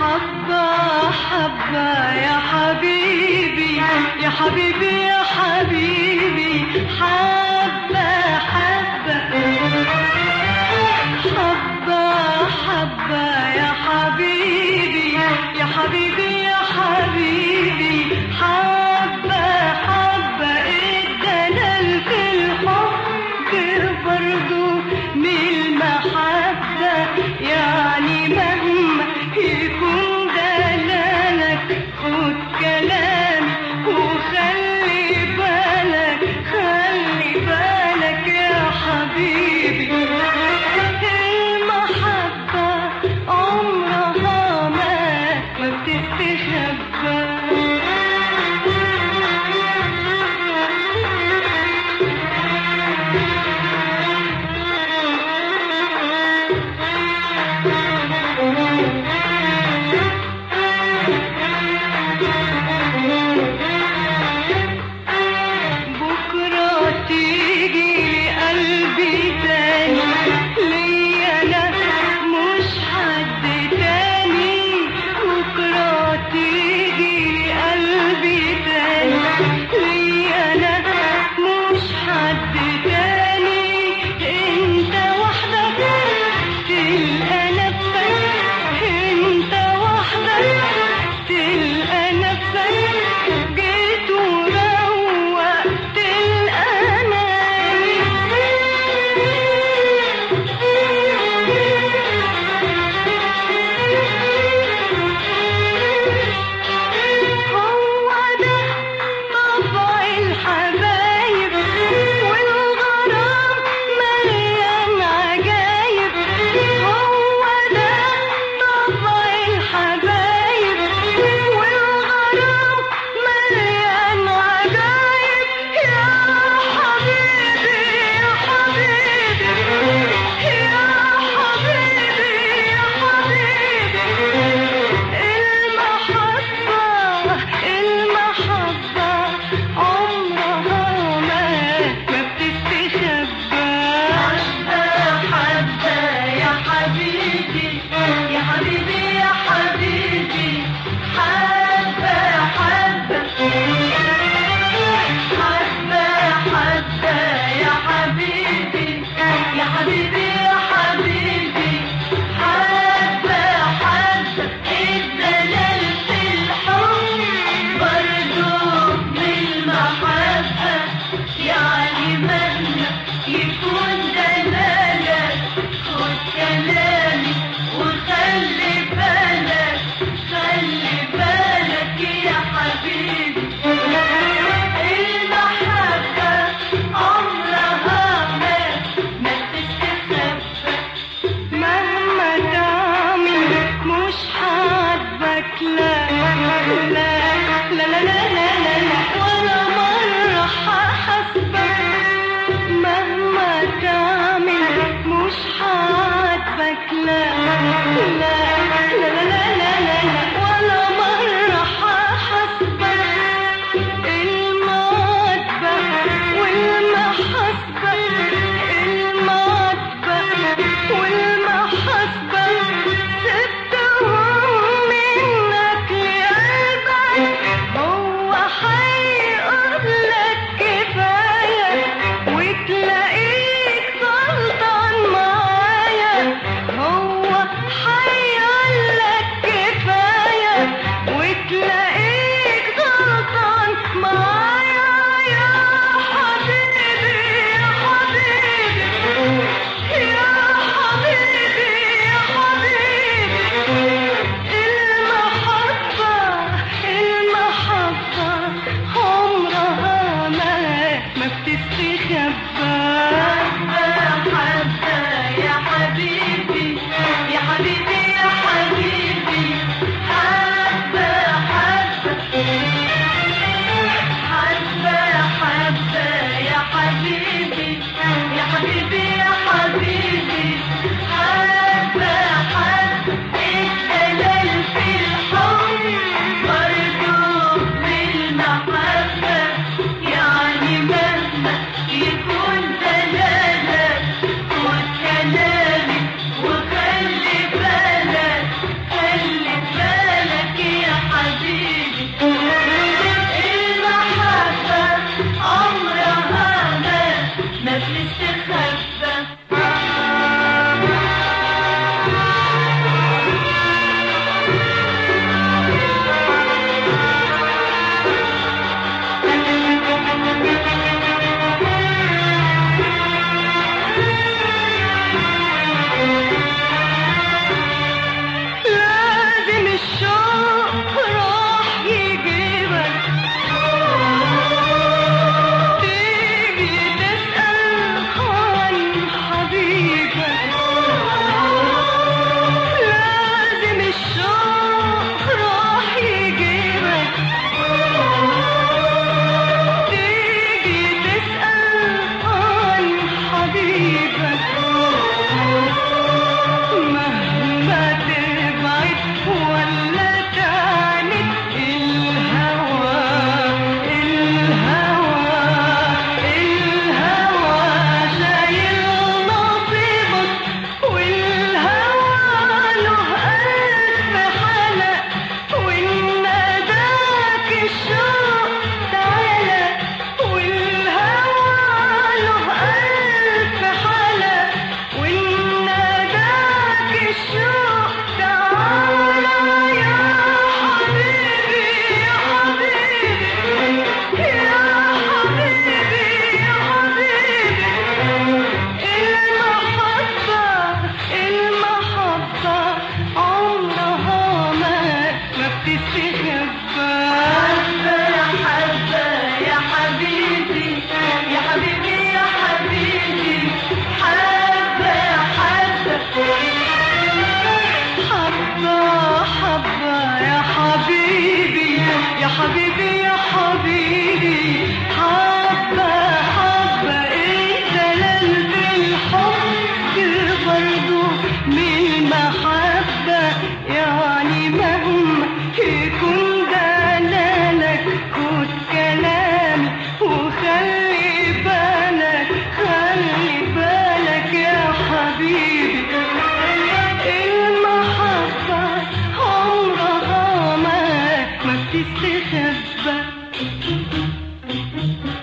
حبة حبة يا حبيبي يا حبيبي يا حبيبي، حبة حبة حبة حبة يا حبيبي يا حبيبي يا حبيبي، حبة حبة الدلال في الحب برضو من المحبة، يعني مهما يكون دلالك خد كلامي وخلي بالك خلي بالك يا حبيبي، المحبة عمرها ما بتستخبى. بكرة تيجي قلبي تاني ليا أنا مش حد تاني، بكرة تيجي قلبي تاني ليا أنا مش حد تاني، انت وحدك تلقى نفسك، انت وحدك تلقى نفسك جيت وروقت الأناني، هو ده طبع الحبايب والغرام مليان عجايب، هو ده طبع الحبايب والغرام مليان عجايب، يا حبيبي يا حبيبي يا حبيبي يا حبيبي، المحبة عمرها ما بتستخبى. حبة حبة يا حبيبي يا حبيبي يا حبيبي، حبة حبة حبة حبة يا حبيبي يا حبيبي يا حبيبي، حبة حبة الدلال في الحب برضو من المحبة، يعني مهما يكون دلالك خد كلامي وخلي بالك خلي بالك يا حبيبي، المحبة عمرها ما بتستخبى، مهما تعمل مش حابك لا لا لا لا لا لا لا ولا مرة هحاسبك، مهما تعمل مش حابك لا لا لا لا لا لا لا ولا مرة هحاسبك، المحبة والمحاسبة المحبة والمحاسبة سبتهم منك لقلبك يا حبيبي يا حبيبي حبة حبة انت لقلب الحب برضو من المحبة يعني مهما يكون دلالك خد كلامي وخلي بالك خلي بالك يا حبيبي المحبة عمرها ما بتستخبى